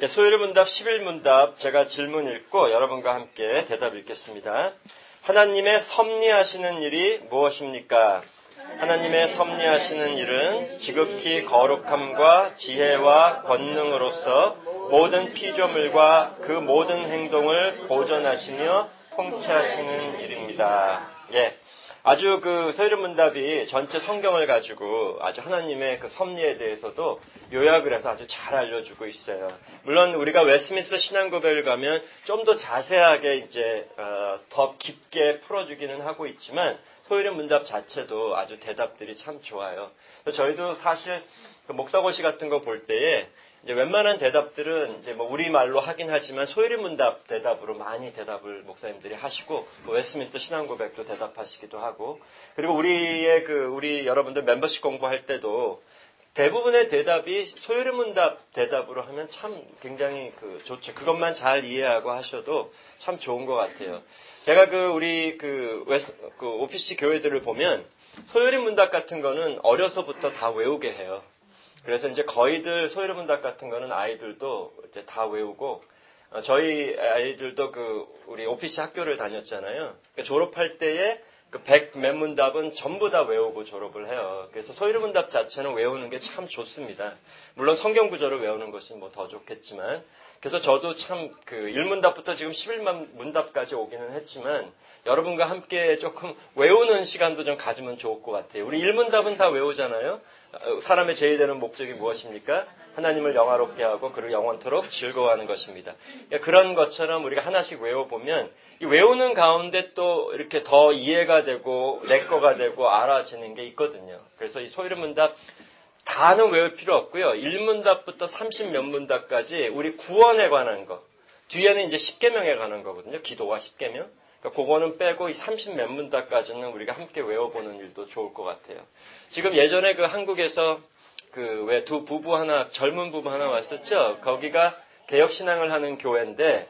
소요리 문답 11문답 제가 질문 읽고 여러분과 함께 대답 읽겠습니다. 하나님의 섭리하시는 일이 무엇입니까? 하나님의 섭리하시는 일은 지극히 거룩함과 지혜와 권능으로서 모든 피조물과 그 모든 행동을 보존하시며 통치하시는 일입니다. 아주 소요리 문답이 전체 성경을 가지고 아주 하나님의 그 섭리에 대해서도 요약을 해서 아주 잘 알려주고 있어요. 물론 우리가 웨스트민스터 신앙고백을 가면 좀 더 자세하게 더 깊게 풀어주기는 하고 있지만 소요리 문답 자체도 아주 대답들이 참 좋아요. 그래서 저희도 사실 목사고시 같은 거 볼 때에 웬만한 대답들은 우리말로 하긴 하지만 소요리 문답 대답으로 많이 대답을 목사님들이 하시고, 웨스트민스터 신앙고백도 대답하시기도 하고, 그리고 우리 여러분들 멤버십 공부할 때도 대부분의 대답이 소요리 문답 대답으로 하면 참 굉장히 좋죠. 그것만 잘 이해하고 하셔도 참 좋은 것 같아요. 제가 우리 OPC 교회들을 보면 소요리 문답 같은 거는 어려서부터 다 외우게 해요. 그래서 거의들 소요리 문답 같은 거는 아이들도 다 외우고, 저희 아이들도 우리 OPC 학교를 다녔잖아요. 졸업할 때에 100 몇 문답은 전부 다 외우고 졸업을 해요. 그래서 소요리 문답 자체는 외우는 게 참 좋습니다. 물론 성경 구절을 외우는 것이 더 좋겠지만, 그래서 저도 참 1문답부터 지금 11만 문답까지 오기는 했지만, 여러분과 함께 조금 외우는 시간도 좀 가지면 좋을 것 같아요. 우리 1문답은 다 외우잖아요. 사람의 제일 되는 목적이 무엇입니까? 하나님을 영화롭게 하고 그를 영원토록 즐거워하는 것입니다. 그런 것처럼 우리가 하나씩 외워보면 이 외우는 가운데 또 이렇게 더 이해가 되고 내 거가 되고 알아지는 게 있거든요. 그래서 이 소요리 문답 다는 외울 필요 없고요. 1문답부터 30 몇 문답까지 우리 구원에 관한 거, 뒤에는 10계명에 관한 거거든요. 기도와 10계명. 그거는 빼고 이 30 몇 문답까지는 우리가 함께 외워보는 일도 좋을 것 같아요. 지금 예전에 한국에서 왜 젊은 부부 하나 왔었죠? 거기가 개혁신앙을 하는 교회인데,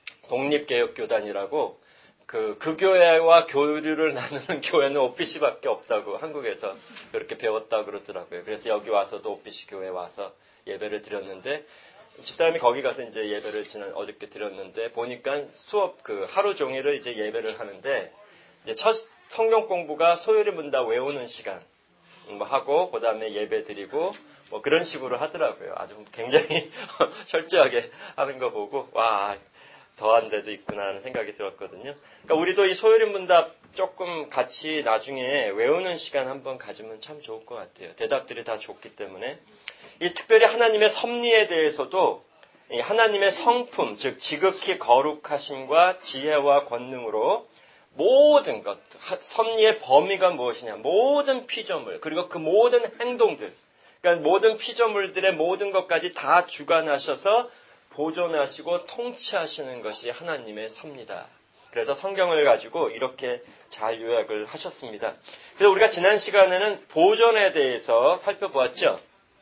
독립개혁교단이라고, 그 교회와 교류를 나누는 교회는 OPC밖에 없다고 한국에서 그렇게 배웠다고 그러더라고요. 그래서 여기 와서도 OPC 교회에 와서 예배를 드렸는데, 집사람이 거기 가서 예배를 어저께 드렸는데, 보니까 수업 하루 종일을 예배를 하는데, 첫 성경 공부가 소요리 문답 외우는 시간 하고, 그 다음에 예배 드리고, 그런 식으로 하더라고요. 아주 굉장히 철저하게 하는 거 보고, 와, 더한 데도 있구나 하는 생각이 들었거든요. 그러니까 우리도 이 소요리 문답 조금 같이 나중에 외우는 시간 한번 가지면 참 좋을 것 같아요. 대답들이 다 좋기 때문에. 특별히 하나님의 섭리에 대해서도 하나님의 성품, 즉 지극히 거룩하심과 지혜와 권능으로 모든 것, 섭리의 범위가 무엇이냐, 모든 피조물, 그리고 그 모든 행동들, 그러니까 모든 피조물들의 모든 것까지 다 주관하셔서 보존하시고 통치하시는 것이 하나님의 섭리다. 그래서 성경을 가지고 이렇게 잘 요약을 하셨습니다. 그래서 우리가 지난 시간에는 보존에 대해서 살펴보았죠.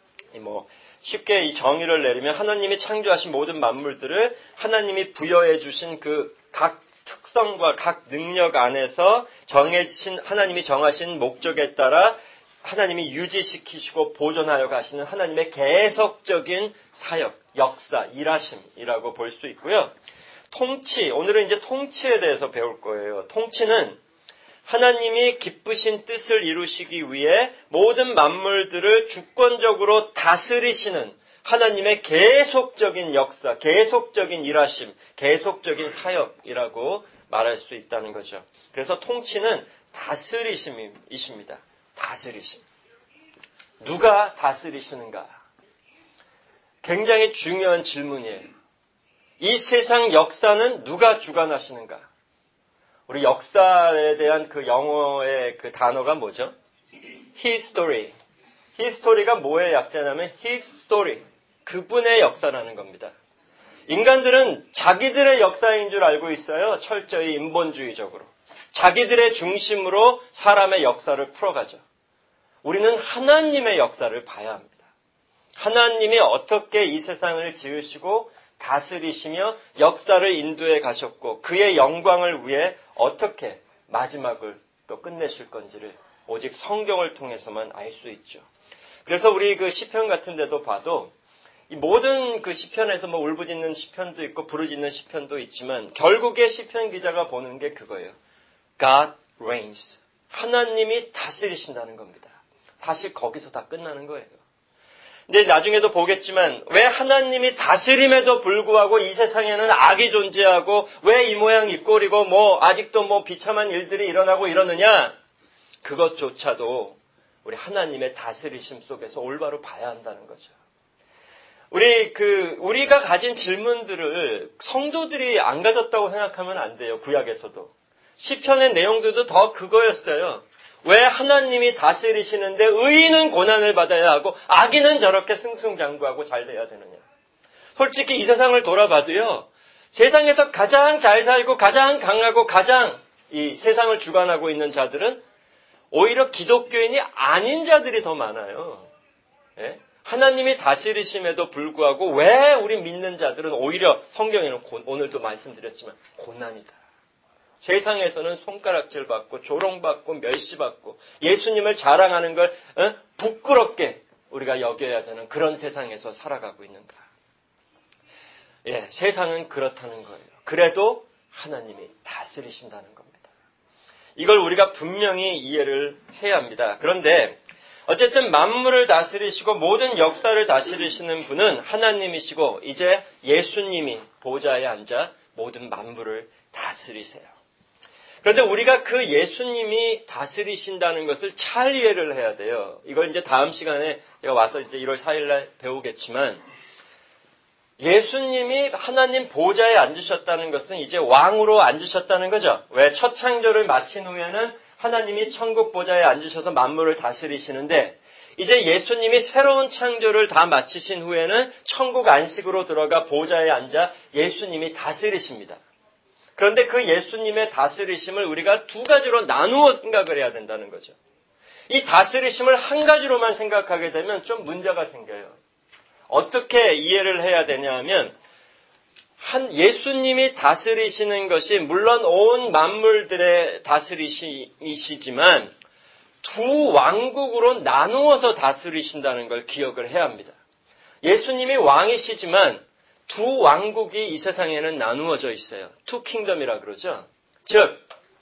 쉽게 이 정의를 내리면 하나님이 창조하신 모든 만물들을 하나님이 부여해 주신 각 특성과 각 능력 안에서 하나님이 정하신 목적에 따라 하나님이 유지시키시고 보존하여 가시는 하나님의 계속적인 사역, 역사, 일하심이라고 볼 수 있고요. 통치, 오늘은 통치에 대해서 배울 거예요. 통치는 하나님이 기쁘신 뜻을 이루시기 위해 모든 만물들을 주권적으로 다스리시는 하나님의 계속적인 역사, 계속적인 일하심, 계속적인 사역이라고 말할 수 있다는 거죠. 그래서 통치는 다스리심이십니다. 다스리심. 누가 다스리시는가? 굉장히 중요한 질문이에요. 이 세상 역사는 누가 주관하시는가? 우리 역사에 대한 영어의 단어가 뭐죠? History. History가 뭐의 약자냐면 His story. 그분의 역사라는 겁니다. 인간들은 자기들의 역사인 줄 알고 있어요. 철저히 인본주의적으로. 자기들의 중심으로 사람의 역사를 풀어가죠. 우리는 하나님의 역사를 봐야 합니다. 하나님이 어떻게 이 세상을 지으시고 다스리시며 역사를 인도해 가셨고 그의 영광을 위해 어떻게 마지막을 또 끝내실 건지를 오직 성경을 통해서만 알 수 있죠. 그래서 우리 시편 같은 데도 봐도 이 모든 그 시편에서 뭐 울부짖는 시편도 있고 부르짖는 시편도 있지만 결국에 시편 기자가 보는 게 그거예요. God reigns. 하나님이 다스리신다는 겁니다. 사실 거기서 다 끝나는 거예요. 근데 나중에도 보겠지만 왜 하나님이 다스림에도 불구하고 이 세상에는 악이 존재하고 왜 이 모양 이 꼴이고 뭐 아직도 뭐 비참한 일들이 일어나고 이러느냐? 그것조차도 우리 하나님의 다스리심 속에서 올바로 봐야 한다는 거죠. 우리가 가진 질문들을 성도들이 안 가졌다고 생각하면 안 돼요. 구약에서도. 시편의 내용들도 더 그거였어요. 왜 하나님이 다스리시는데 의인은 고난을 받아야 하고 악인은 저렇게 승승장구하고 잘 돼야 되느냐. 솔직히 이 세상을 돌아봐도요. 세상에서 가장 잘 살고 가장 강하고 가장 이 세상을 주관하고 있는 자들은 오히려 기독교인이 아닌 자들이 더 많아요. 예? 하나님이 다스리심에도 불구하고 왜 우리 믿는 자들은 오히려 성경에는 오늘도 말씀드렸지만 고난이다. 세상에서는 손가락질 받고 조롱받고 멸시받고 예수님을 자랑하는 걸 부끄럽게 우리가 여겨야 되는 그런 세상에서 살아가고 있는가. 예, 세상은 그렇다는 거예요. 그래도 하나님이 다스리신다는 겁니다. 이걸 우리가 분명히 이해를 해야 합니다. 그런데 어쨌든 만물을 다스리시고 모든 역사를 다스리시는 분은 하나님이시고 이제 예수님이 보좌에 앉아 모든 만물을 다스리세요. 그런데 우리가 그 예수님이 다스리신다는 것을 잘 이해를 해야 돼요. 이걸 이제 다음 시간에 제가 와서 이제 1월 4일 날 배우겠지만 예수님이 하나님 보좌에 앉으셨다는 것은 이제 왕으로 앉으셨다는 거죠. 왜 첫 창조를 마친 후에는 하나님이 천국 보좌에 앉으셔서 만물을 다스리시는데 이제 예수님이 새로운 창조를 다 마치신 후에는 천국 안식으로 들어가 보좌에 앉아 예수님이 다스리십니다. 그런데 그 예수님의 다스리심을 우리가 두 가지로 나누어 생각을 해야 된다는 거죠. 이 다스리심을 한 가지로만 생각하게 되면 좀 문제가 생겨요. 어떻게 이해를 해야 되냐 하면 예수님이 다스리시는 것이 물론 온 만물들의 다스리심이시지만 두 왕국으로 나누어서 다스리신다는 걸 기억을 해야 합니다. 예수님이 왕이시지만 두 왕국이 이 세상에는 나누어져 있어요. 투 킹덤이라 그러죠. 즉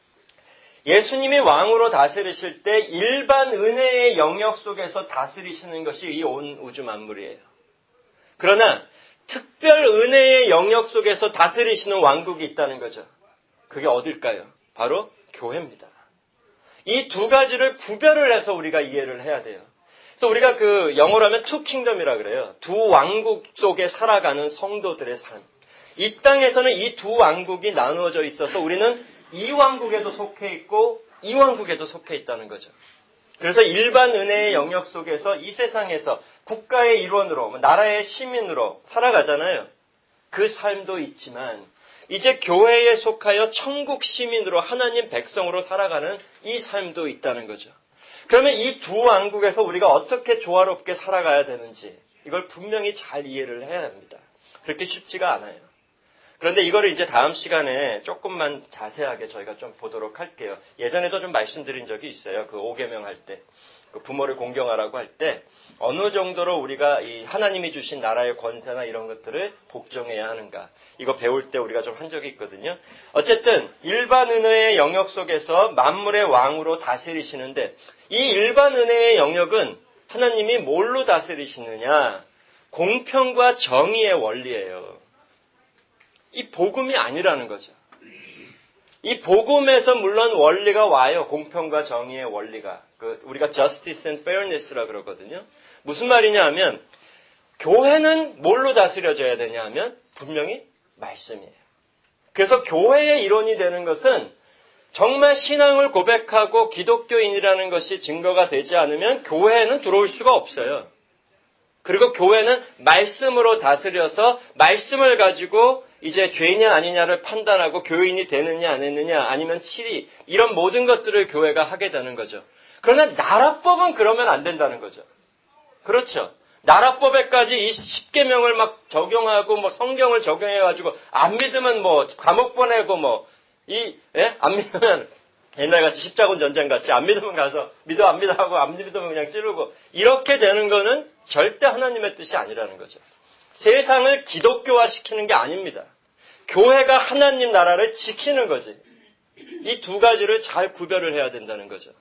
예수님이 왕으로 다스리실 때 일반 은혜의 영역 속에서 다스리시는 것이 이 온 우주 만물이에요. 그러나 특별 은혜의 영역 속에서 다스리시는 왕국이 있다는 거죠. 그게 어딜까요? 바로 교회입니다. 이 두 가지를 구별을 해서 우리가 이해를 해야 돼요. 그래서 우리가 그 영어로 하면 투 킹덤이라 그래요. 두 왕국 속에 살아가는 성도들의 삶. 이 땅에서는 이 두 왕국이 나누어져 있어서 우리는 이 왕국에도 속해 있고 이 왕국에도 속해 있다는 거죠. 그래서 일반 은혜의 영역 속에서 이 세상에서 국가의 일원으로, 나라의 시민으로 살아가잖아요. 그 삶도 있지만 이제 교회에 속하여 천국 시민으로 하나님 백성으로 살아가는 이 삶도 있다는 거죠. 그러면 이 두 왕국에서 우리가 어떻게 조화롭게 살아가야 되는지 이걸 분명히 잘 이해를 해야 합니다. 그렇게 쉽지가 않아요. 그런데 이거를 이제 다음 시간에 조금만 자세하게 저희가 좀 보도록 할게요. 예전에도 좀 말씀드린 적이 있어요. 그 5계명 할 때. 그 부모를 공경하라고 할 때 어느 정도로 우리가 이 하나님이 주신 나라의 권세나 이런 것들을 복종해야 하는가. 이거 배울 때 우리가 좀 한 적이 있거든요. 어쨌든 일반 은혜의 영역 속에서 만물의 왕으로 다스리시는데 이 일반 은혜의 영역은 하나님이 뭘로 다스리시느냐. 공평과 정의의 원리예요. 이 복음이 아니라는 거죠. 이 복음에서 물론 원리가 와요. 공평과 정의의 원리가. 우리가 justice and fairness라 그러거든요. 무슨 말이냐 하면 교회는 뭘로 다스려져야 되냐 하면 분명히 말씀이에요. 그래서 교회의 일원이 되는 것은 정말 신앙을 고백하고 기독교인이라는 것이 증거가 되지 않으면 교회에는 들어올 수가 없어요. 그리고 교회는 말씀으로 다스려서 말씀을 가지고 이제 죄냐 아니냐를 판단하고 교인이 되느냐 안 했느냐 아니면 치리 이런 모든 것들을 교회가 하게 되는 거죠. 그러나 나라법은 그러면 안 된다는 거죠. 그렇죠. 나라법에까지 이 10계명을 막 적용하고 뭐 성경을 적용해가지고 안 믿으면 뭐 감옥 보내고 안 믿으면 옛날같이 십자군 전쟁 같이 안 믿으면 가서 믿어 안 믿어 하고 안 믿으면 그냥 찌르고 이렇게 되는 거는 절대 하나님의 뜻이 아니라는 거죠. 세상을 기독교화시키는 게 아닙니다. 교회가 하나님 나라를 지키는 거지. 이 두 가지를 잘 구별을 해야 된다는 거죠.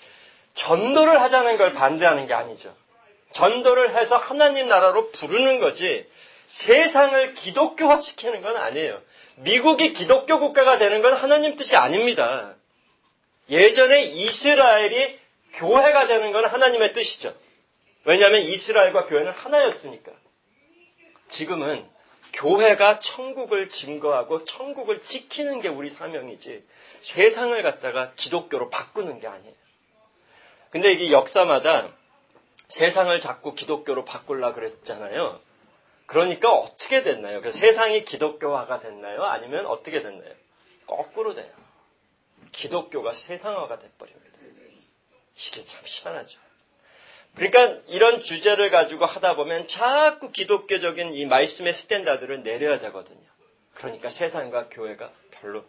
전도를 하자는 걸 반대하는 게 아니죠. 전도를 해서 하나님 나라로 부르는 거지 세상을 기독교화시키는 건 아니에요. 미국이 기독교 국가가 되는 건 하나님 뜻이 아닙니다. 예전에 이스라엘이 교회가 되는 건 하나님의 뜻이죠. 왜냐하면 이스라엘과 교회는 하나였으니까. 지금은 교회가 천국을 증거하고 천국을 지키는 게 우리 사명이지 세상을 갖다가 기독교로 바꾸는 게 아니에요. 근데 이게 역사마다 세상을 자꾸 기독교로 바꾸려고 그랬잖아요. 그러니까 어떻게 됐나요? 그래서 세상이 기독교화가 됐나요? 아니면 어떻게 됐나요? 거꾸로 돼요. 기독교가 세상화가 돼버립니다. 이게 참 희한하죠. 그러니까 이런 주제를 가지고 하다 보면 자꾸 기독교적인 이 말씀의 스탠다드를 내려야 되거든요. 그러니까 세상과 교회가 별로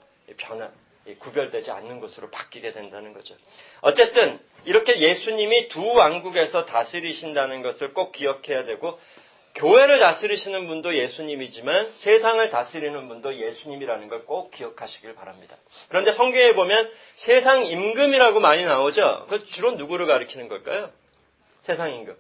구별되지 않는 것으로 바뀌게 된다는 거죠. 어쨌든 이렇게 예수님이 두 왕국에서 다스리신다는 것을 꼭 기억해야 되고 교회를 다스리시는 분도 예수님이지만 세상을 다스리는 분도 예수님이라는 걸 꼭 기억하시길 바랍니다. 그런데 성경에 보면 세상 임금이라고 많이 나오죠. 그 주로 누구를 가리키는 걸까요? 세상 임금.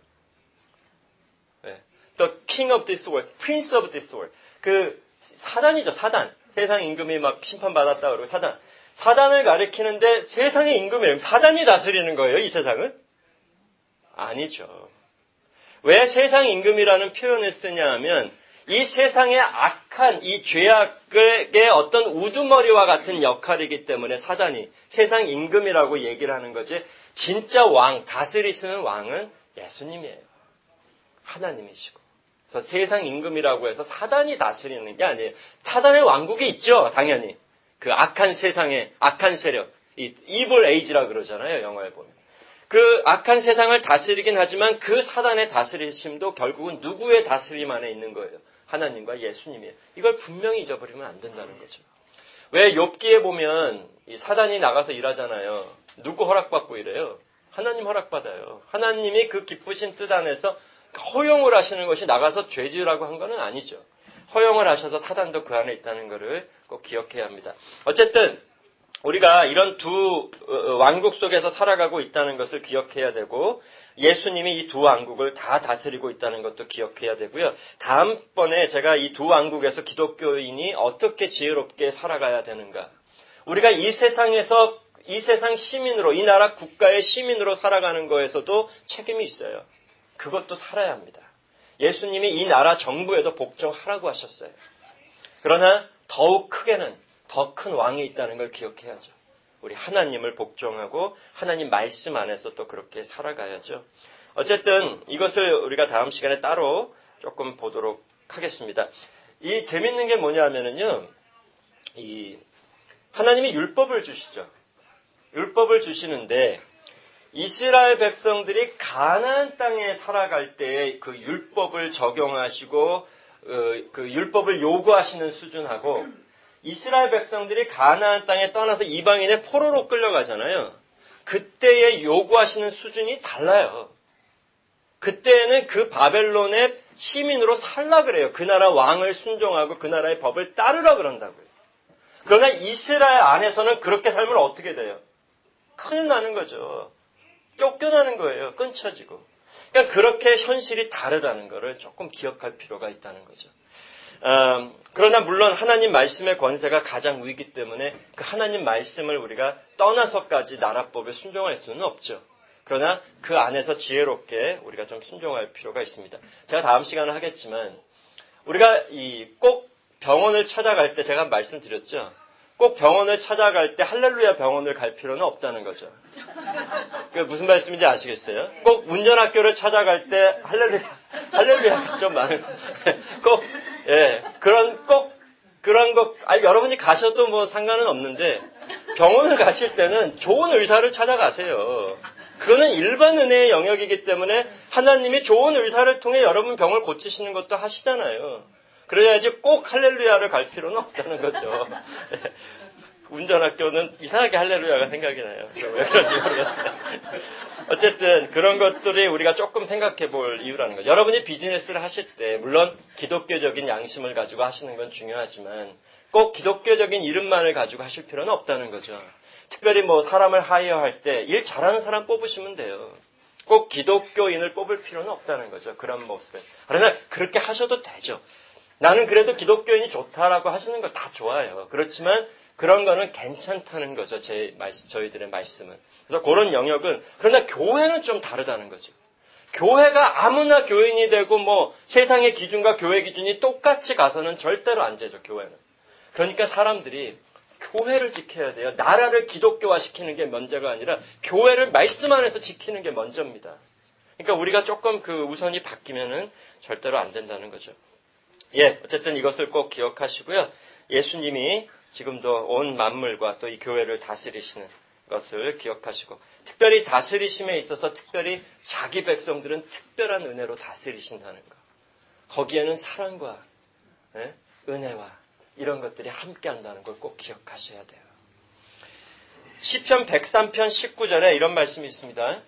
네. The king of this world, prince of this world. 그 사단이죠, 사단. 세상 임금이 막 심판받았다 그러고 사단을 가리키는데 세상의 임금이에요. 사단이 다스리는 거예요, 이 세상은? 아니죠. 왜 세상 임금이라는 표현을 쓰냐 하면 이 세상의 악한 이 죄악의 어떤 우두머리와 같은 역할이기 때문에 사단이 세상 임금이라고 얘기를 하는 거지 진짜 왕, 다스리시는 왕은 예수님이에요. 하나님이시고. 그래서 세상 임금이라고 해서 사단이 다스리는 게 아니에요. 사단의 왕국이 있죠, 당연히. 그 악한 세상의 악한 세력, 이 evil age라 그러잖아요, 영화에 보면. 그 악한 세상을 다스리긴 하지만 그 사단의 다스리심도 결국은 누구의 다스림 안에 있는 거예요? 하나님과 예수님이에요. 이걸 분명히 잊어버리면 안 된다는 거죠. 왜 욥기에 보면 이 사단이 나가서 일하잖아요. 누구 허락받고 이래요? 하나님 허락받아요. 하나님이 그 기쁘신 뜻 안에서 허용을 하시는 것이 나가서 죄지으라고 한 건 아니죠. 허용을 하셔서 사단도 그 안에 있다는 것을 꼭 기억해야 합니다. 어쨌든 우리가 이런 두 왕국 속에서 살아가고 있다는 것을 기억해야 되고 예수님이 이 두 왕국을 다 다스리고 있다는 것도 기억해야 되고요. 다음번에 제가 이 두 왕국에서 기독교인이 어떻게 지혜롭게 살아가야 되는가. 우리가 이 세상에서 이 세상 시민으로 이 나라 국가의 시민으로 살아가는 거에서도 책임이 있어요. 그것도 살아야 합니다. 예수님이 이 나라 정부에도 복종하라고 하셨어요. 그러나 더욱 크게는 더 큰 왕이 있다는 걸 기억해야죠. 우리 하나님을 복종하고 하나님 말씀 안에서 또 그렇게 살아가야죠. 어쨌든 이것을 우리가 다음 시간에 따로 조금 보도록 하겠습니다. 이 재밌는 게 뭐냐면은요. 이 하나님이 율법을 주시죠. 율법을 주시는데 이스라엘 백성들이 가나안 땅에 살아갈 때 그 율법을 적용하시고 그 율법을 요구하시는 수준하고 이스라엘 백성들이 가나안 땅에 떠나서 이방인의 포로로 끌려가잖아요. 그때의 요구하시는 수준이 달라요. 그때는 그 바벨론의 시민으로 살라 그래요. 그 나라 왕을 순종하고 그 나라의 법을 따르라 그런다고요. 그러나 이스라엘 안에서는 그렇게 살면 어떻게 돼요? 큰일 나는 거죠. 쫓겨나는 거예요. 끊쳐지고. 그러니까 그렇게 현실이 다르다는 것을 조금 기억할 필요가 있다는 거죠. 그러나 물론 하나님 말씀의 권세가 가장 위기 때문에 그 하나님 말씀을 우리가 떠나서까지 나라법에 순종할 수는 없죠. 그러나 그 안에서 지혜롭게 우리가 좀 순종할 필요가 있습니다. 제가 다음 시간에 하겠지만 우리가 꼭 병원을 찾아갈 때 제가 말씀드렸죠. 꼭 병원을 찾아갈 때 할렐루야 병원을 갈 필요는 없다는 거죠. 그 무슨 말씀인지 아시겠어요? 꼭 운전학교를 찾아갈 때 할렐루야 좀 많은 그런 거 여러분이 가셔도 뭐 상관은 없는데 병원을 가실 때는 좋은 의사를 찾아가세요. 그거는 일반 은혜의 영역이기 때문에 하나님이 좋은 의사를 통해 여러분 병을 고치시는 것도 하시잖아요. 그래야지 꼭 할렐루야를 갈 필요는 없다는 거죠. 운전학교는 이상하게 할렐루야가 생각이 나요. 왜 그런지 모르겠어요. 어쨌든 그런 것들이 우리가 조금 생각해 볼 이유라는 거죠. 여러분이 비즈니스를 하실 때 물론 기독교적인 양심을 가지고 하시는 건 중요하지만 꼭 기독교적인 이름만을 가지고 하실 필요는 없다는 거죠. 특별히 뭐 사람을 하이어할 때 일 잘하는 사람 뽑으시면 돼요. 꼭 기독교인을 뽑을 필요는 없다는 거죠. 그런 모습에. 그러나 그렇게 하셔도 되죠. 나는 그래도 기독교인이 좋다라고 하시는 거 다 좋아요. 그렇지만 그런 거는 괜찮다는 거죠. 저희들의 말씀은. 그래서 그런 영역은, 그러나 교회는 좀 다르다는 거죠. 교회가 아무나 교인이 되고 뭐 세상의 기준과 교회 기준이 똑같이 가서는 절대로 안 되죠, 교회는. 그러니까 사람들이 교회를 지켜야 돼요. 나라를 기독교화시키는 게 먼저가 아니라 교회를 말씀 안에서 지키는 게 먼저입니다. 그러니까 우리가 조금 그 우선이 바뀌면은 절대로 안 된다는 거죠. 예, 어쨌든 이것을 꼭 기억하시고요. 예수님이 지금도 온 만물과 또 이 교회를 다스리시는 것을 기억하시고, 특별히 다스리심에 있어서 특별히 자기 백성들은 특별한 은혜로 다스리신다는 것. 거기에는 사랑과 은혜와 이런 것들이 함께한다는 걸 꼭 기억하셔야 돼요. 시편 103편 19절에 이런 말씀이 있습니다.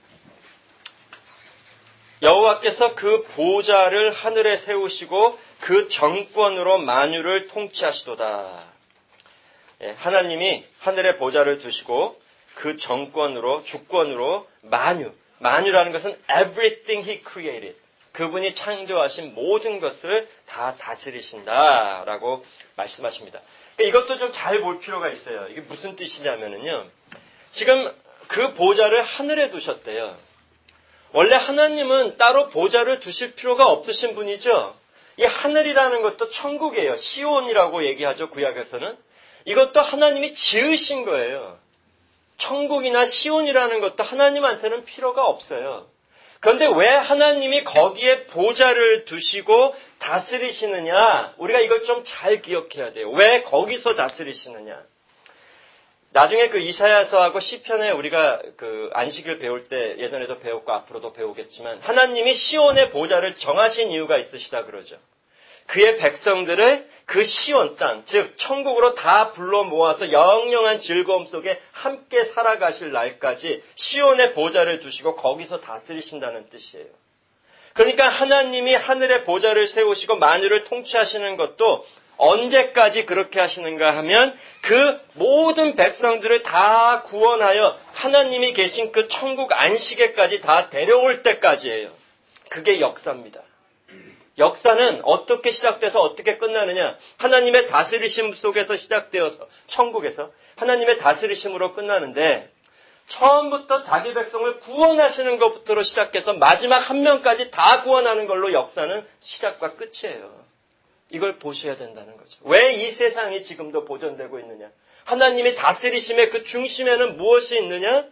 여호와께서 그 보좌를 하늘에 세우시고 그 정권으로 만유를 통치하시도다. 하나님이 하늘에 보좌를 두시고 그 정권으로, 주권으로 만유라는 것은 everything he created. 그분이 창조하신 모든 것을 다 다스리신다라고 말씀하십니다. 이것도 좀 잘 볼 필요가 있어요. 이게 무슨 뜻이냐면요. 지금 그 보좌를 하늘에 두셨대요. 원래 하나님은 따로 보좌를 두실 필요가 없으신 분이죠. 이 하늘이라는 것도 천국이에요. 시온이라고 얘기하죠, 구약에서는. 이것도 하나님이 지으신 거예요. 천국이나 시온이라는 것도 하나님한테는 필요가 없어요. 그런데 왜 하나님이 거기에 보좌를 두시고 다스리시느냐? 우리가 이걸 좀 잘 기억해야 돼요. 왜 거기서 다스리시느냐? 나중에 그 이사야서하고 시편에 우리가 그 안식일 배울 때 예전에도 배웠고 앞으로도 배우겠지만 하나님이 시온의 보좌를 정하신 이유가 있으시다 그러죠. 그의 백성들을 그 시온 땅, 즉 천국으로 다 불러 모아서 영영한 즐거움 속에 함께 살아가실 날까지 시온의 보좌를 두시고 거기서 다스리신다는 뜻이에요. 그러니까 하나님이 하늘의 보좌를 세우시고 만유를 통치하시는 것도 언제까지 그렇게 하시는가 하면 그 모든 백성들을 다 구원하여 하나님이 계신 그 천국 안식에까지 다 데려올 때까지예요. 그게 역사입니다. 역사는 어떻게 시작돼서 어떻게 끝나느냐? 하나님의 다스리심 속에서 시작되어서 천국에서 하나님의 다스리심으로 끝나는데 처음부터 자기 백성을 구원하시는 것부터 시작해서 마지막 한 명까지 다 구원하는 걸로 역사는 시작과 끝이에요. 이걸 보셔야 된다는 거죠. 왜 이 세상이 지금도 보존되고 있느냐? 하나님이 다스리심의 그 중심에는 무엇이 있느냐?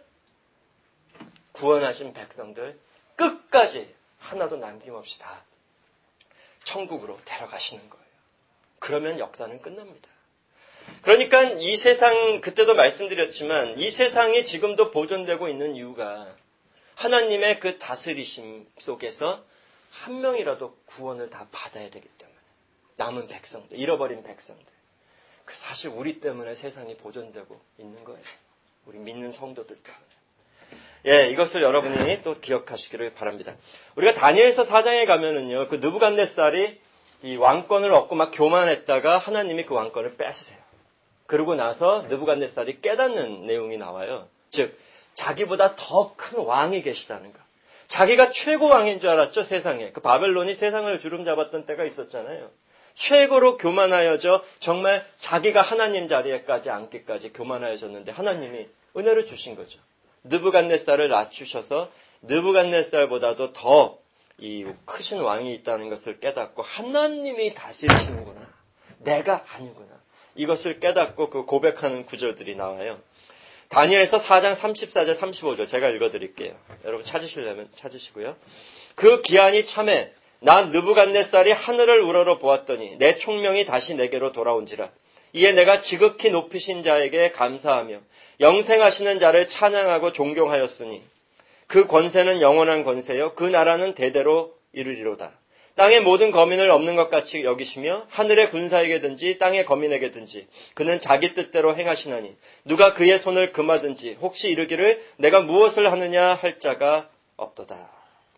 구원하신 백성들 끝까지 하나도 남김없이 다 천국으로 데려가시는 거예요. 그러면 역사는 끝납니다. 그러니까 이 세상, 그때도 말씀드렸지만 이 세상이 지금도 보존되고 있는 이유가 하나님의 그 다스리심 속에서 한 명이라도 구원을 다 받아야 되기 때문에 남은 백성들, 잃어버린 백성들. 사실 우리 때문에 세상이 보존되고 있는 거예요. 우리 믿는 성도들 때문에. 예, 이것을 여러분이 또 기억하시기를 바랍니다. 우리가 다니엘서 4장에 가면은요, 그 느부갓네살이 이 왕권을 얻고 막 교만했다가 하나님이 그 왕권을 뺏으세요. 그러고 나서 느부갓네살이 깨닫는 내용이 나와요. 즉, 자기보다 더 큰 왕이 계시다는 거. 자기가 최고 왕인 줄 알았죠, 세상에. 그 바벨론이 세상을 주름잡았던 때가 있었잖아요. 최고로 교만하여져 정말 자기가 하나님 자리에까지 앉기까지 교만하여졌는데 하나님이 은혜를 주신 거죠. 느부갓네살을 낮추셔서 느부갓네살보다도 더 이 크신 왕이 있다는 것을 깨닫고 하나님이 다스리시는구나. 내가 아니구나. 이것을 깨닫고 그 고백하는 구절들이 나와요. 다니엘서 4장 34절 35절 제가 읽어드릴게요. 여러분 찾으시려면 찾으시고요. 그 기한이 참에 나 느부갓네살이 하늘을 우러러 보았더니 내 총명이 다시 내게로 돌아온지라. 이에 내가 지극히 높이신 자에게 감사하며 영생하시는 자를 찬양하고 존경하였으니 그 권세는 영원한 권세요 그 나라는 대대로 이르리로다. 땅의 모든 거민을 없는 것 같이 여기시며 하늘의 군사에게든지 땅의 거민에게든지 그는 자기 뜻대로 행하시나니 누가 그의 손을 금하든지 혹시 이르기를 내가 무엇을 하느냐 할 자가 없도다.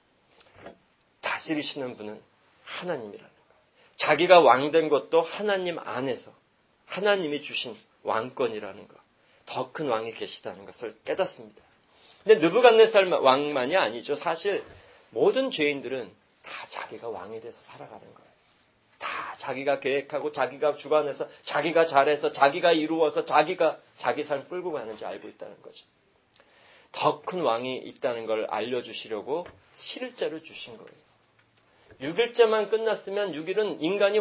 다스리시는 분은 하나님이라는 거예요. 자기가 왕된 것도 하나님 안에서 하나님이 주신 왕권이라는 것. 더 큰 왕이 계시다는 것을 깨닫습니다. 근데 느부갓네살 왕만이 아니죠. 사실 모든 죄인들은 다 자기가 왕이 돼서 살아가는 거예요. 다 자기가 계획하고 자기가 주관해서 자기가 잘해서 자기가 이루어서 자기가 자기 삶 끌고 가는지 알고 있다는 거죠. 더 큰 왕이 있다는 걸 알려주시려고 7일째를 주신 거예요. 6일째만 끝났으면 6일은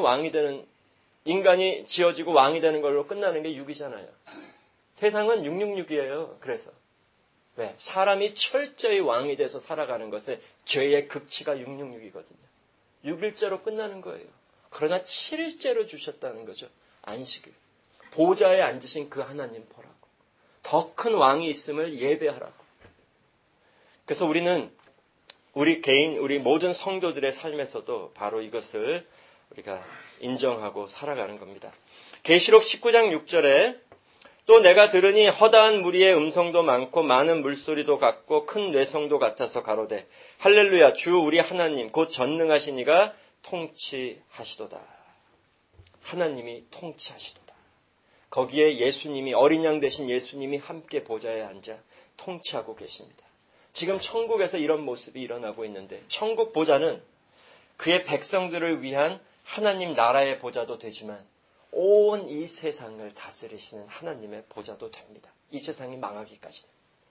인간이 지어지고 왕이 되는 걸로 끝나는 게 6이잖아요. 세상은 666이에요. 그래서 왜? 사람이 철저히 왕이 돼서 살아가는 것에 죄의 극치가 666이거든요. 6일째로 끝나는 거예요. 그러나 7일째로 주셨다는 거죠. 안식일. 보좌에 앉으신 그 하나님 보라고. 더 큰 왕이 있음을 예배하라고. 그래서 우리는 우리 모든 성도들의 삶에서도 바로 이것을 우리가 인정하고 살아가는 겁니다. 계시록 19장 6절에 또 내가 들으니 허다한 무리의 음성도 많고 많은 물소리도 같고 큰 뇌성도 같아서 가로되 할렐루야 주 우리 하나님 곧 전능하신 이가 통치하시도다. 하나님이 통치하시도다. 거기에 예수님이 어린 양 되신 예수님이 함께 보좌에 앉아 통치하고 계십니다. 지금 천국에서 이런 모습이 일어나고 있는데 천국 보좌는 그의 백성들을 위한 하나님 나라의 보좌도 되지만 온 이 세상을 다스리시는 하나님의 보좌도 됩니다. 이 세상이 망하기까지.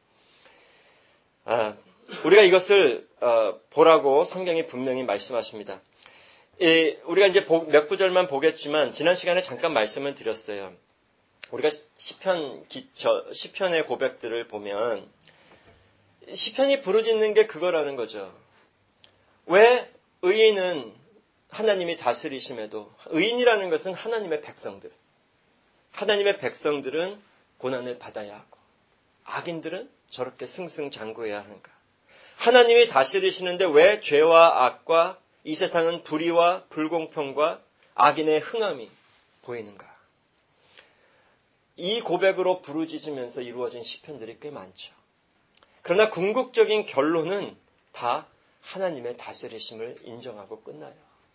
우리가 이것을 보라고 성경이 분명히 말씀하십니다. 우리가 이제 몇 구절만 보겠지만 지난 시간에 잠깐 말씀을 드렸어요. 우리가 시편의 고백들을 보면 시편이 부르짖는 게 그거라는 거죠. 왜 의인은 하나님이 다스리심에도 의인이라는 것은 하나님의 백성들. 하나님의 백성들은 고난을 받아야 하고 악인들은 저렇게 승승장구해야 하는가. 하나님이 다스리시는데 왜 죄와 악과 이 세상은 불의와 불공평과 악인의 흥함이 보이는가. 이 고백으로 부르짖으면서 이루어진 시편들이 꽤 많죠. 그러나 궁극적인 결론은 다 하나님의 다스리심을 인정하고 끝나요.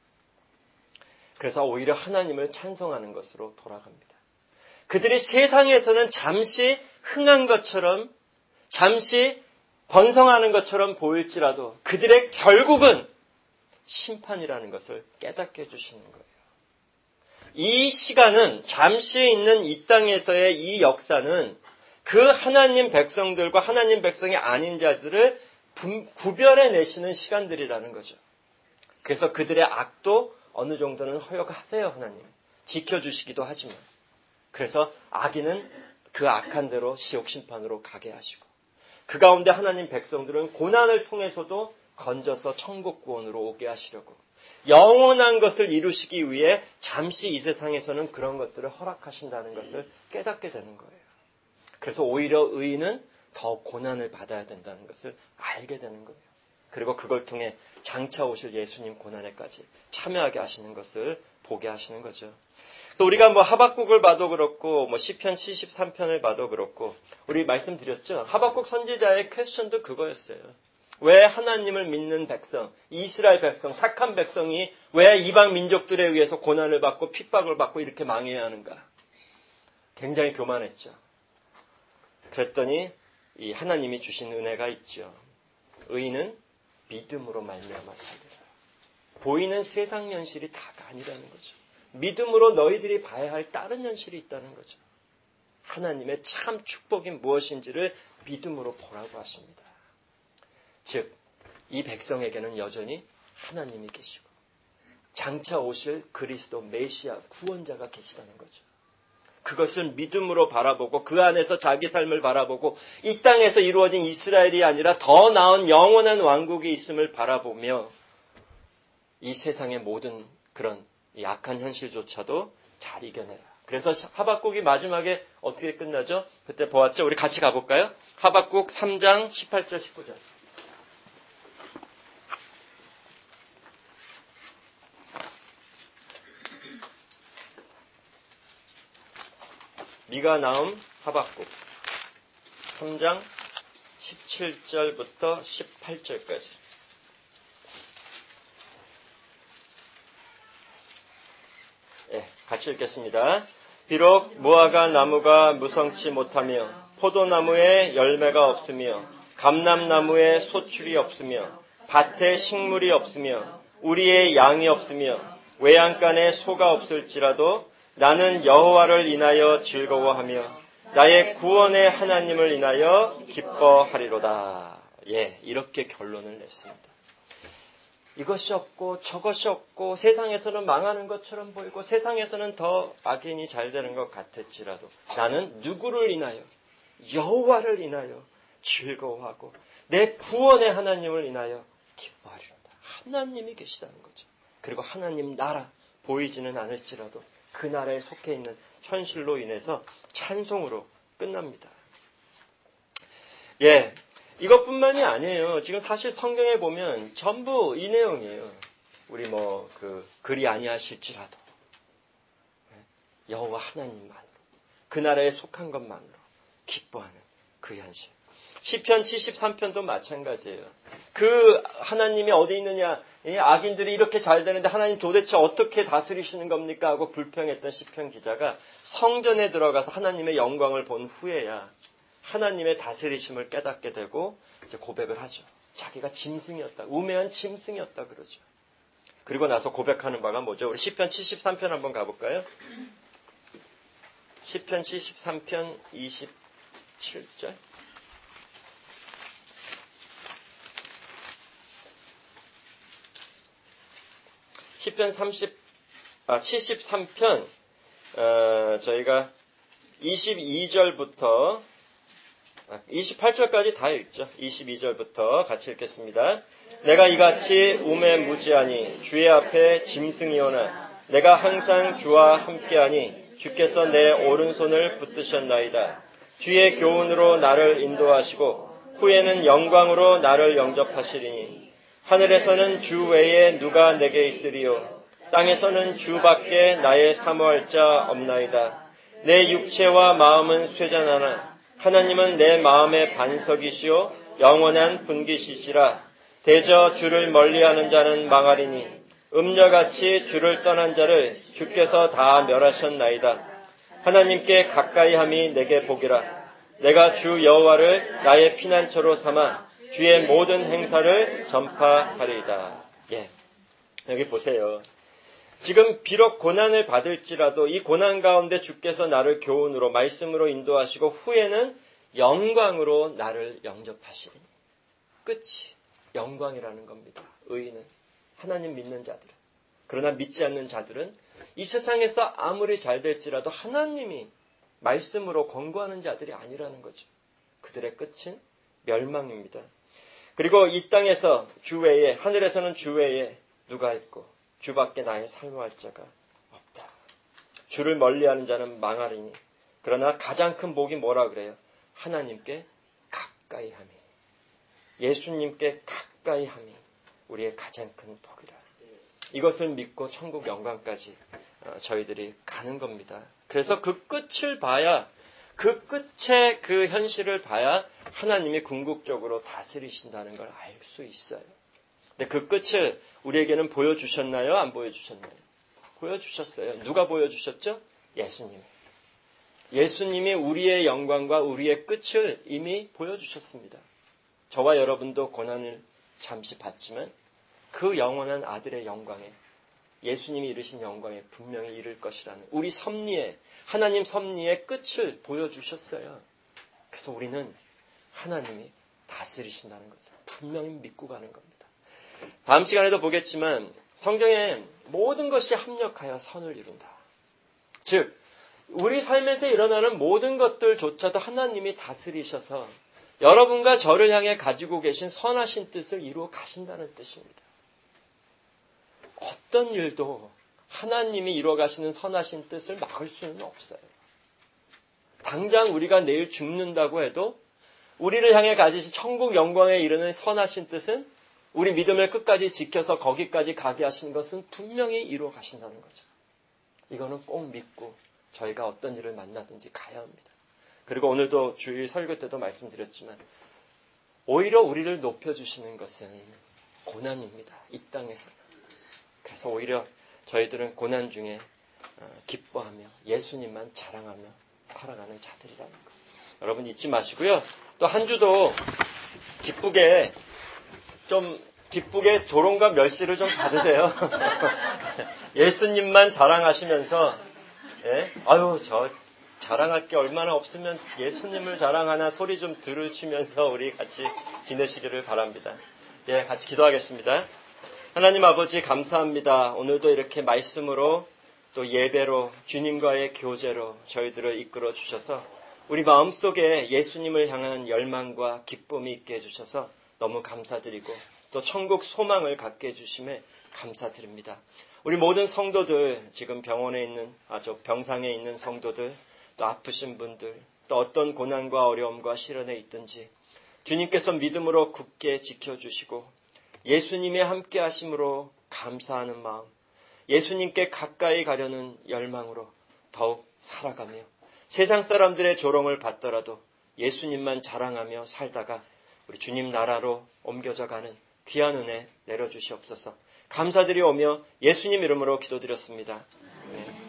그래서 오히려 하나님을 찬송하는 것으로 돌아갑니다. 그들이 세상에서는 잠시 흥한 것처럼 잠시 번성하는 것처럼 보일지라도 그들의 결국은 심판이라는 것을 깨닫게 해주시는 거예요. 이 시간은 잠시 있는 이 땅에서의 이 역사는 그 하나님 백성들과 하나님 백성이 아닌 자들을 구별해 내시는 시간들이라는 거죠. 그래서 그들의 악도 어느 정도는 허용하세요, 하나님. 지켜주시기도 하지만. 그래서 악인은 그 악한 대로 지옥 심판으로 가게 하시고 그 가운데 하나님 백성들은 고난을 통해서도 건져서 천국 구원으로 오게 하시려고 영원한 것을 이루시기 위해 잠시 이 세상에서는 그런 것들을 허락하신다는 것을 깨닫게 되는 거예요. 그래서 오히려 의인은 더 고난을 받아야 된다는 것을 알게 되는 거예요. 그리고 그걸 통해 장차 오실 예수님 고난에까지 참여하게 하시는 것을 보게 하시는 거죠. 그래서 우리가 하박국을 봐도 그렇고 시편 73편을 봐도 그렇고 우리 말씀드렸죠. 하박국 선지자의 퀘스천도 그거였어요. 왜 하나님을 믿는 백성, 이스라엘 백성, 착한 백성이 왜 이방 민족들에 의해서 고난을 받고 핍박을 받고 이렇게 망해야 하는가. 굉장히 교만했죠. 그랬더니 이 하나님이 주신 은혜가 있죠. 의인은 믿음으로 말미암아 살리라. 보이는 세상 현실이 다가 아니라는 거죠. 믿음으로 너희들이 봐야 할 다른 현실이 있다는 거죠. 하나님의 참 축복이 무엇인지를 믿음으로 보라고 하십니다. 즉, 이 백성에게는 여전히 하나님이 계시고 장차 오실 그리스도 메시아 구원자가 계시다는 거죠. 그것을 믿음으로 바라보고 그 안에서 자기 삶을 바라보고 이 땅에서 이루어진 이스라엘이 아니라 더 나은 영원한 왕국이 있음을 바라보며 이 세상의 모든 그런 약한 현실조차도 잘 이겨내라. 그래서 하박국이 마지막에 어떻게 끝나죠? 그때 보았죠? 우리 같이 가볼까요? 하박국 3장 18절 19절. 미가나움, 하박국 3장 17절부터 18절까지. 같이 읽겠습니다. 비록 무화과 나무가 무성치 못하며 포도나무에 열매가 없으며 감람나무에 소출이 없으며 밭에 식물이 없으며 우리의 양이 없으며 외양간에 소가 없을지라도 나는 여호와를 인하여 즐거워하며 나의 구원의 하나님을 인하여 기뻐하리로다. 이렇게 결론을 냈습니다. 이것이 없고 저것이 없고 세상에서는 망하는 것처럼 보이고 세상에서는 더 악인이 잘 되는 것 같을지라도 나는 누구를 인하여? 여호와를 인하여 즐거워하고 내 구원의 하나님을 인하여 기뻐하리로다. 하나님이 계시다는 거죠. 그리고 하나님 나라 보이지는 않을지라도 그 나라에 속해 있는 현실로 인해서 찬송으로 끝납니다. 이것뿐만이 아니에요. 지금 사실 성경에 보면 전부 이 내용이에요. 우리 그리 아니하실지라도 여호와 하나님만으로 그 나라에 속한 것만으로 기뻐하는 그 현실. 시편 73편도 마찬가지예요. 그 하나님이 어디 있느냐? 악인들이 이렇게 잘 되는데 하나님 도대체 어떻게 다스리시는 겁니까? 하고 불평했던 시편 기자가 성전에 들어가서 하나님의 영광을 본 후에야 하나님의 다스리심을 깨닫게 되고 이제 고백을 하죠. 자기가 짐승이었다. 우매한 짐승이었다 그러죠. 그리고 나서 고백하는 바가 뭐죠? 우리 시편 73편 한번 가볼까요? 시편 73편 27절. 시편 73편 저희가 22절부터 28절까지 다 읽죠. 22절부터 같이 읽겠습니다. 내가 이같이 우매무지하니 주의 앞에 짐승이오나 내가 항상 주와 함께하니 주께서 내 오른손을 붙드셨나이다. 주의 교훈으로 나를 인도하시고 후에는 영광으로 나를 영접하시리니 하늘에서는 주 외에 누가 내게 있으리요 땅에서는 주밖에 나의 사모할 자 없나이다. 내 육체와 마음은 쇠잔하나 하나님은 내 마음의 반석이시요 영원한 분기시지라. 대저 주를 멀리하는 자는 망하리니 음녀같이 주를 떠난 자를 주께서 다 멸하셨나이다. 하나님께 가까이함이 내게 복이라. 내가 주 여호와를 나의 피난처로 삼아 주의 모든 행사를 전파하리이다. 여기 보세요. 지금 비록 고난을 받을지라도 이 고난 가운데 주께서 나를 교훈으로 말씀으로 인도하시고 후에는 영광으로 나를 영접하시리니. 끝이 영광이라는 겁니다. 의인은 하나님 믿는 자들은. 그러나 믿지 않는 자들은 이 세상에서 아무리 잘 될지라도 하나님이 말씀으로 권고하는 자들이 아니라는 거죠. 그들의 끝은 멸망입니다. 그리고 이 땅에서 주 외에 하늘에서는 주 외에 누가 있고 주밖에 나의 사모할 자가 없다. 주를 멀리하는 자는 망하리니. 그러나 가장 큰 복이 뭐라 그래요? 하나님께 가까이 함이. 예수님께 가까이 함이 우리의 가장 큰 복이라. 이것을 믿고 천국 영광까지 저희들이 가는 겁니다. 그래서 그 끝을 봐야, 그 끝의 그 현실을 봐야 하나님이 궁극적으로 다스리신다는 걸 알 수 있어요. 근데 그 끝을 우리에게는 보여주셨나요? 안 보여주셨나요? 보여주셨어요. 누가 보여주셨죠? 예수님. 예수님이 우리의 영광과 우리의 끝을 이미 보여주셨습니다. 저와 여러분도 고난을 잠시 받지만 그 영원한 아들의 영광에, 예수님이 이루신 영광에 분명히 이를 것이라는 우리 섭리의, 하나님 섭리의 끝을 보여주셨어요. 그래서 우리는 하나님이 다스리신다는 것을 분명히 믿고 가는 겁니다. 다음 시간에도 보겠지만 성경에 모든 것이 합력하여 선을 이룬다. 즉 우리 삶에서 일어나는 모든 것들조차도 하나님이 다스리셔서 여러분과 저를 향해 가지고 계신 선하신 뜻을 이루어 가신다는 뜻입니다. 어떤 일도 하나님이 이루어 가시는 선하신 뜻을 막을 수는 없어요. 당장 우리가 내일 죽는다고 해도 우리를 향해 가지신 천국 영광에 이르는 선하신 뜻은 우리 믿음을 끝까지 지켜서 거기까지 가게 하신 것은 분명히 이루어 가신다는 거죠. 이거는 꼭 믿고 저희가 어떤 일을 만나든지 가야 합니다. 그리고 오늘도 주일 설교 때도 말씀드렸지만 오히려 우리를 높여주시는 것은 고난입니다. 이 땅에서. 그래서 오히려 저희들은 고난 중에 기뻐하며 예수님만 자랑하며 살아가는 자들이라는 것. 여러분 잊지 마시고요. 또 한 주도 기쁘게 조롱과 멸시를 좀 받으세요. 예수님만 자랑하시면서 아유 저 자랑할 게 얼마나 없으면 예수님을 자랑하나 소리 좀 들으시면서 우리 같이 지내시기를 바랍니다. 같이 기도하겠습니다. 하나님 아버지 감사합니다. 오늘도 이렇게 말씀으로 또 예배로 주님과의 교제로 저희들을 이끌어 주셔서 우리 마음속에 예수님을 향한 열망과 기쁨이 있게 해주셔서 너무 감사드리고 또 천국 소망을 갖게 해주심에 감사드립니다. 우리 모든 성도들 지금 병원에 있는 병상에 있는 성도들 또 아프신 분들 또 어떤 고난과 어려움과 시련에 있든지 주님께서 믿음으로 굳게 지켜주시고 예수님의 함께 하심으로 감사하는 마음 예수님께 가까이 가려는 열망으로 더욱 살아가며 세상 사람들의 조롱을 받더라도 예수님만 자랑하며 살다가 우리 주님 나라로 옮겨져 가는 귀한 은혜 내려주시옵소서. 감사드리오며 예수님 이름으로 기도드렸습니다. 아멘.